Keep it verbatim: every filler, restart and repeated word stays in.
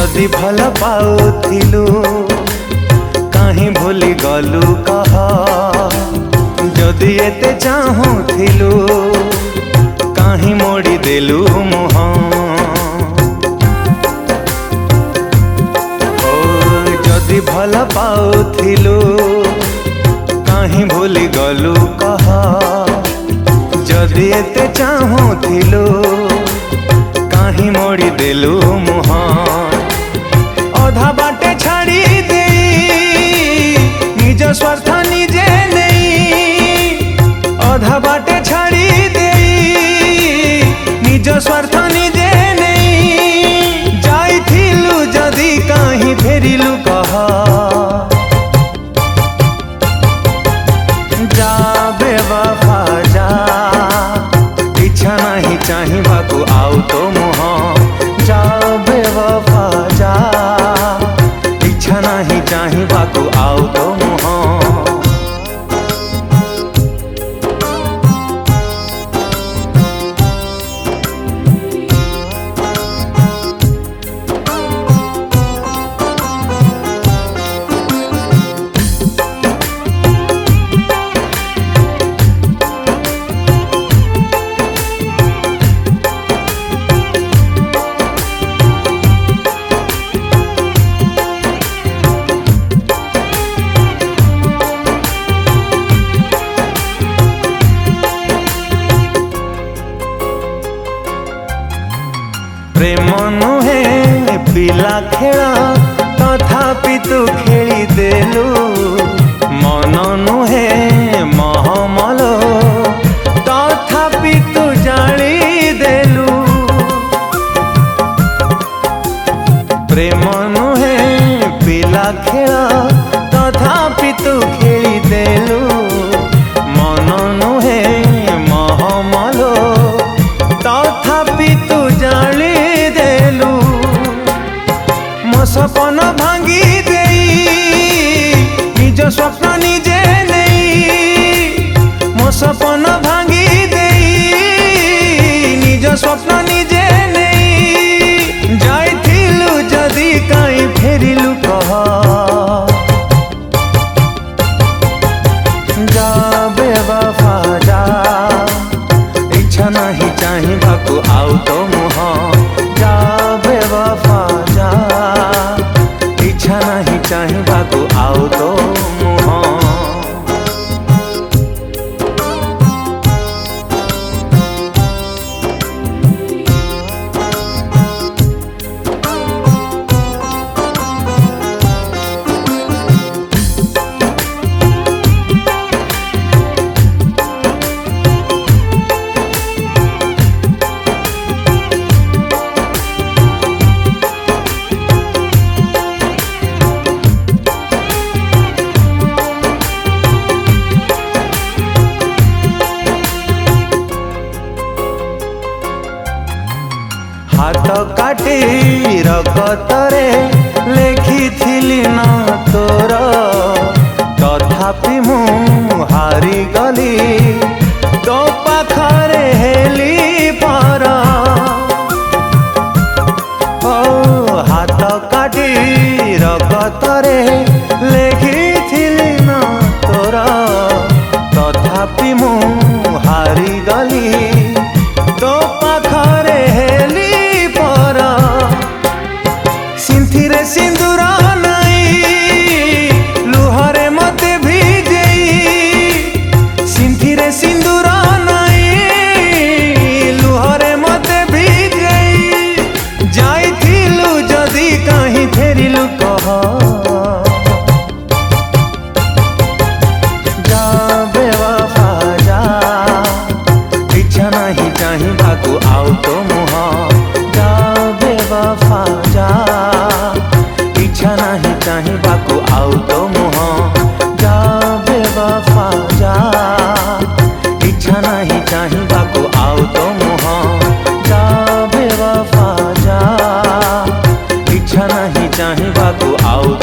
जदि भल पाउथिलु काहीं भूली गलु कह, जदि एते चाहुथिलु काहीं मोड़ी देलु मुह। ओ जदि भल पाउथिलु काहीं भूली गलु कह, जदि एते चाहुथिलु काहीं मोड़ी देलु मुह। अधा बाटे छाड़ी दे निज स्वार्थ निजे नहीं, अधा बाटे छाड़ी दे निज स्वार्थ निजे नहीं, जाइथिलु जदि काहीं फेरिलु कह। जा बेवफा जा, इच्छा नहीं चाहिबाकू आउ तो मुह। जा बेवफा जा, इच्छा नहीं चाहिबाकू आउ तो मुह। प्रेम नुहे पिला खेल तथापि तू खेली देलु, मन नुहे महमल तथापि तू जाली देलु। प्रेम नुहे पिला खेल तथापि तू खेली देलु, मन नुहे महमल तथापि तू जाली देलु। मो सपन भांगी देई निज स्वप्न निजे नहीं, मो सपन भांगी देई निज स्वप्न निजे नहीं, जाइथिलु जदि काहीं फेरिलु कह। जा बेवफा जा, इच्छा नहीं चाहिबाकू आउ तो मुह। जा बेवफा जा, इच्छा नहीं चाहिबाकू आउ तो मुह। हाथ काटी रगतरे लेखिथिली ना तोर, तथापि मु हारी गली तो पाखरे हेली पर। ओ हाथ काटी रगतरे लेखिथिली ना तोर, तथापि मु हारी गली तो पाखरे हेली। सिंथिरे सिंदूर नहीं लुहरे मते भिजेई, सिंथिरे सिंदूर नहीं लुहरे मते भिजेई, जाइथिलु जदि काहीं फेरिलु कह। जा बेवफा जा, इच्छा नहीं चाहिबाकू आउ तो मुह। जा बेवफा जा, इच्छा नहीं चाहिबाकू आउ तो मुह। जा बेवफा जा, इच्छा नहीं चाहिबाकू आउ तो मुह। जा बेवफा जा, इच्छा नहीं चाहिबाकू आउ